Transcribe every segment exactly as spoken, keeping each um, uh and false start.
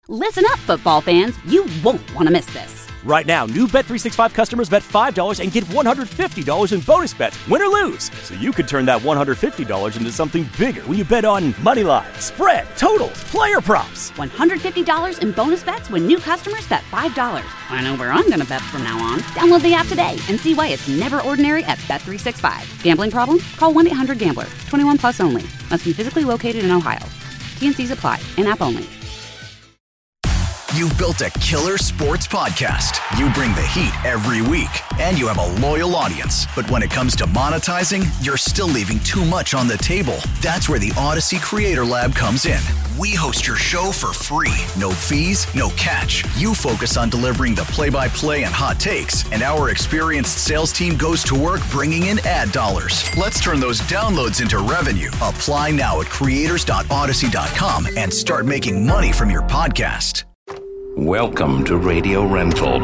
Listen up, football fans. You won't want to miss this. Right now, new Bet three sixty-five customers bet five dollars and get one hundred fifty dollars in bonus bets, win or lose. So you could turn that one hundred fifty dollars into something bigger when you bet on money line, spread, totals, player props. one hundred fifty dollars in bonus bets when new customers bet five dollars. I know where I'm going to bet from now on. Download the app today and see why it's never ordinary at Bet three sixty-five. Gambling problem? Call one eight hundred gambler. twenty-one plus only. Must be physically located in Ohio. T N Cs apply. In-app only. You've built a killer sports podcast. You bring the heat every week, and you have a loyal audience. But when it comes to monetizing, you're still leaving too much on the table. That's where the Odyssey Creator Lab comes in. We host your show for free. No fees, no catch. You focus on delivering the play-by-play and hot takes, and our experienced sales team goes to work bringing in ad dollars. Let's turn those downloads into revenue. Apply now at creators dot odyssey dot com and start making money from your podcast. Welcome to Radio Rental.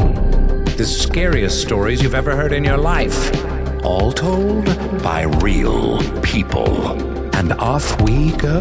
The scariest stories you've ever heard in your life. All told by real people. And off we go.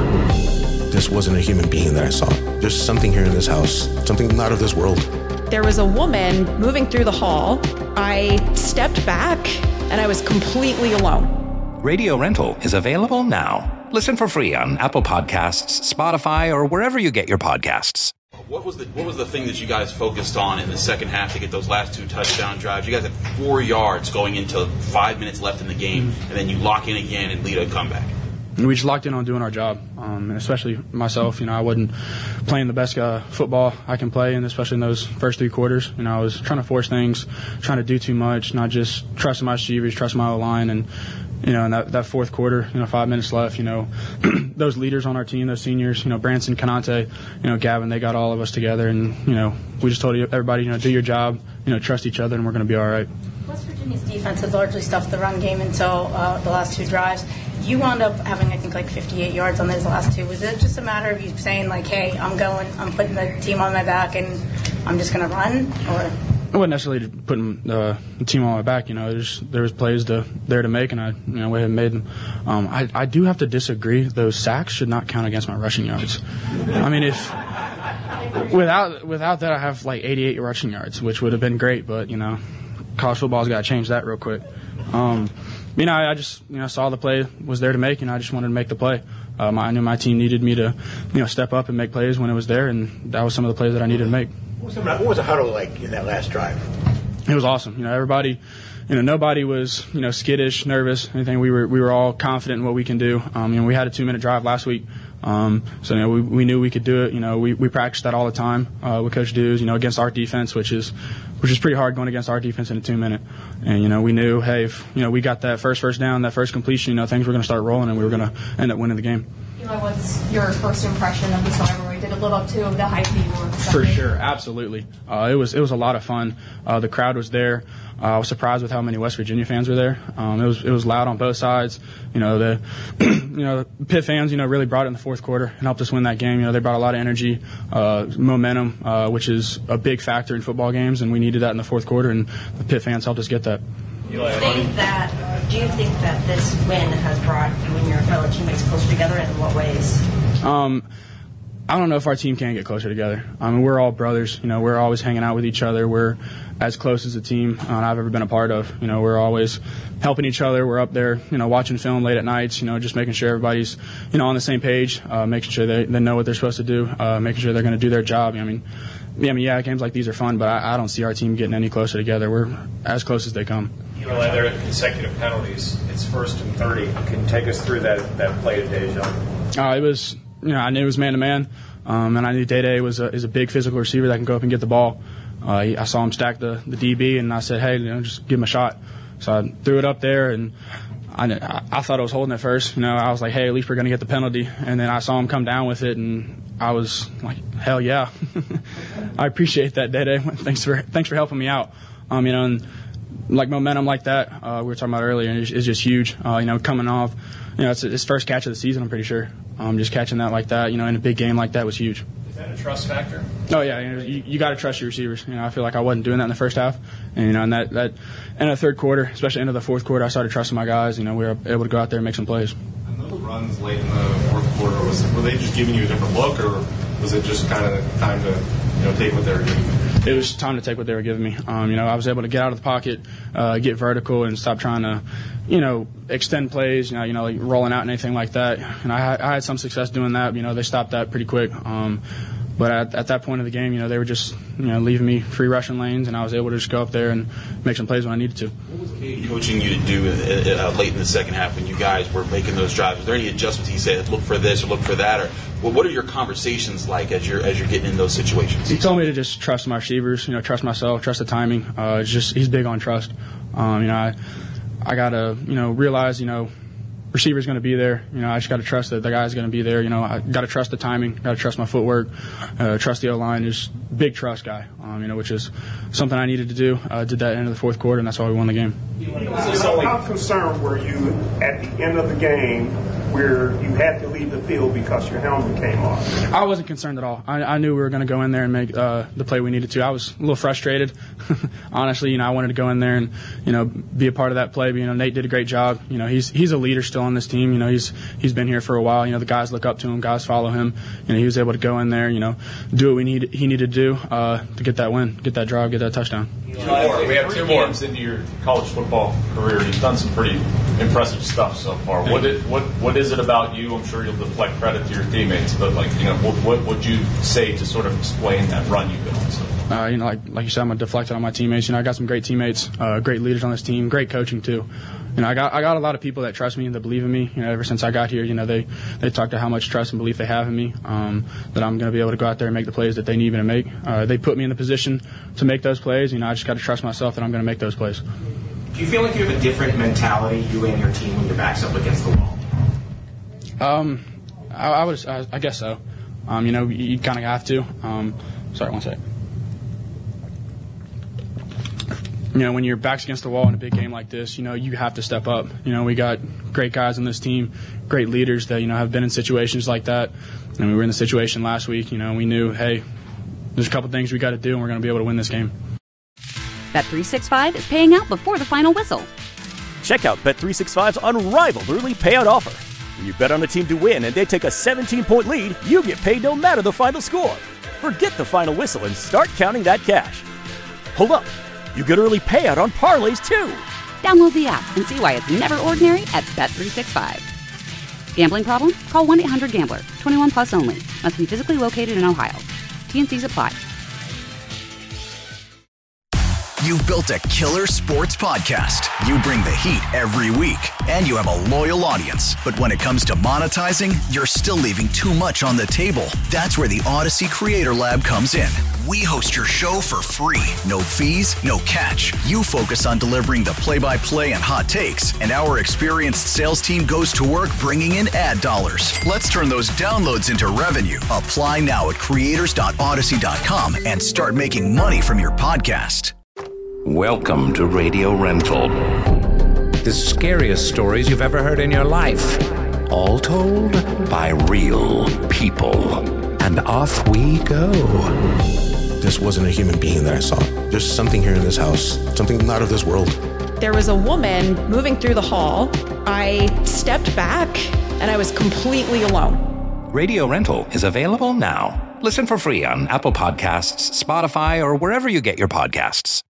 This wasn't a human being that I saw. There's something here in this house, something not of this world. There was a woman moving through the hall. I stepped back and I was completely alone. Radio Rental is available now. Listen for free on Apple Podcasts, Spotify, or wherever you get your podcasts. What was the what was the thing that you guys focused on in the second half to get those last two touchdown drives? You guys had four yards going into five minutes left in the game, mm-hmm. and then you lock in again and lead a comeback. We just locked in on doing our job, um, and especially myself. You know, I wasn't playing the best uh, football I can play, and especially in those first three quarters. You know, I was trying to force things, trying to do too much, not just trusting my receivers, trusting my O-line, and you know, in that, that fourth quarter, you know, five minutes left, you know, those leaders on our team, those seniors, you know, Branson, Kanante, you know, Gavin, they got all of us together, and, you know, we just told everybody, you know, do your job, you know, trust each other, and we're going to be all right. West Virginia's defense has largely stuffed the run game until uh, the last two drives. You wound up having, I think, like fifty-eight yards on those last two. Was it just a matter of you saying, like, hey, I'm going, I'm putting the team on my back, and I'm just going to run, or... I wasn't necessarily putting uh, the team on my back. You know, there's there was plays to, there to make, and I you know went ahead and made them. Um, I I do have to disagree. Those sacks should not count against my rushing yards. I mean, if without without that, I have like eighty-eight rushing yards, which would have been great. But you know, college football's got to change that real quick. Um, you know, I, I just you know saw the play was there to make, and I just wanted to make the play. Um, I knew my team needed me to you know step up and make plays when it was there, and that was some of the plays that I needed to make. What was, the, what was the huddle like in that last drive? It was awesome. You know, everybody, you know, nobody was, you know, skittish, nervous, anything. We were we were all confident in what we can do. Um, you know, we had a two-minute drive last week, um, so you know we we knew we could do it. You know, we we practiced that all the time uh, with Coach Dews. You know, against our defense, which is which is pretty hard going against our defense in a two-minute. And you know, we knew, hey, if you know we got that first first down, that first completion, you know, things were going to start rolling, and we were going to end up winning the game. Eli, what's your first impression of this rivalry? Did it live up to the hype you were expecting? For sure, absolutely. Uh, it was it was a lot of fun. Uh, the crowd was there. Uh, I was surprised with how many West Virginia fans were there. Um, it was it was loud on both sides. You know the you know the Pitt fans you know really brought it in the fourth quarter and helped us win that game. You know they brought a lot of energy, uh, momentum, uh, which is a big factor in football games, and we needed that in the fourth quarter. And the Pitt fans helped us get that. Do you think that do you think that this win has brought you and your fellow teammates closer together, and in what ways? Um, I don't know if our team can get closer together. I mean, we're all brothers. You know, we're always hanging out with each other. We're as close as a team uh, I've ever been a part of. You know, we're always helping each other. We're up there, you know, watching film late at nights. You know, just making sure everybody's, you know, on the same page, uh, making sure they, they know what they're supposed to do, uh, making sure they're going to do their job. I mean, yeah, I mean, yeah, games like these are fun, but I, I don't see our team getting any closer together. We're as close as they come. Eli, there are consecutive penalties. It's first and thirty. Can you take us through that, that play today, John? Uh, it was, you know, I knew it was man-to-man, um, and I knew Day Day was a, is a big physical receiver that can go up and get the ball. Uh, he, I saw him stack the, the D B, and I said, hey, you know, just give him a shot. So I threw it up there, and I, I, I thought I was holding it first. You know, I was like, hey, at least we're going to get the penalty. And then I saw him come down with it, and I was like, hell yeah. I appreciate that, Day Day. Thanks for thanks for helping me out. Um, you know, and like momentum like that, uh, we were talking about earlier, is, is just huge. Uh, you know, coming off, you know, it's his first catch of the season, I'm pretty sure. Um, just catching that like that, you know, in a big game like that was huge. Is that a trust factor? Oh yeah, you, know, you, you got to trust your receivers. You know, I feel like I wasn't doing that in the first half, and you know, in that that in the third quarter, especially into the fourth quarter, I started trusting my guys. You know, we were able to go out there and make some plays. And those runs late in the fourth quarter, was were they just giving you a different look, or was it just kind of time to, you know, take what they were giving you? It was time to take what they were giving me. Um, you know, I was able to get out of the pocket, uh, get vertical, and stop trying to, you know, extend plays, you know, you know, like rolling out and anything like that. And I had, I had some success doing that. You know, they stopped that pretty quick. Um, but at, at that point of the game, you know, they were just, you know, leaving me free rushing lanes, and I was able to just go up there and make some plays when I needed to. What was Katie coaching you to do uh, uh, late in the second half when you guys were making those drives? Was there any adjustments he said, look for this or look for that? Or well, what are your conversations like as you're as you're getting in those situations? He told me to just trust my receivers, you know, trust myself, trust the timing. Uh, it's just he's big on trust. Um, you know, I I gotta you know realize you know receiver's going to be there. You know, I just got to trust that the guy's going to be there. You know, I got to trust the timing, got to trust my footwork, uh, trust the O-line. Just big trust guy, um, you know, which is something I needed to do. I uh, did that at the end of the fourth quarter, and that's why we won the game. So how concerned were you at the end of the game where you had to leave the field because your helmet came off? I wasn't concerned at all. I, I knew we were going to go in there and make uh, the play we needed to. I was a little frustrated. Honestly, you know, I wanted to go in there and, you know, be a part of that play. But, you know, Nate did a great job. You know, he's he's a leader still on this team. You know, he's he's been here for a while. You know, the guys look up to him. Guys follow him. You know, he was able to go in there, you know, do what we need he needed to do uh, to get that win, get that drive, get that touchdown. Two more. We have two more. Into your college football career, you've done some pretty impressive stuff so far. What did, what what is it about you? I'm sure you'll deflect credit to your teammates, but like you know, what, what would you say to sort of explain that run you've been on? So. Uh, you know, like like you said, I'm gonna deflect it on my teammates. You know, I got some great teammates, uh, great leaders on this team, great coaching too. You know, I got I got a lot of people that trust me and that believe in me. You know, ever since I got here, you know, they they talk to how much trust and belief they have in me. Um, that I'm gonna be able to go out there and make the plays that they need me to make. Uh, they put me in the position to make those plays. You know, I just got to trust myself that I'm gonna make those plays. Do you feel like you have a different mentality, you and your team, when your back's up against the wall? Um, I, I would, I, I guess so. Um, you know, you, you kind of have to. Um, sorry, one sec. You know, when your back's against the wall in a big game like this, you know, you have to step up. You know, we got great guys on this team, great leaders that, you know, have been in situations like that. And we were in the situation last week, you know, we knew, hey, there's a couple things we got to do and we're going to be able to win this game. Bet three sixty-five is paying out before the final whistle. Check out Bet three sixty-five's unrivaled early payout offer. When you bet on a team to win and they take a seventeen-point lead, you get paid no matter the final score. Forget the final whistle and start counting that cash. Hold up. You get early payout on parlays, too. Download the app and see why it's never ordinary at Bet three sixty-five. Gambling problem? Call one eight hundred gambler. twenty-one plus only. Must be physically located in Ohio. T N Cs apply. You've built a killer sports podcast. You bring the heat every week, and you have a loyal audience. But when it comes to monetizing, you're still leaving too much on the table. That's where the Odyssey Creator Lab comes in. We host your show for free. No fees, no catch. You focus on delivering the play-by-play and hot takes, and our experienced sales team goes to work bringing in ad dollars. Let's turn those downloads into revenue. Apply now at creators dot odyssey dot com and start making money from your podcast. Welcome to Radio Rental. The scariest stories you've ever heard in your life. All told by real people. And off we go. This wasn't a human being that I saw. There's something here in this house, something not of this world. There was a woman moving through the hall. I stepped back, and I was completely alone. Radio Rental is available now. Listen for free on Apple Podcasts, Spotify, or wherever you get your podcasts.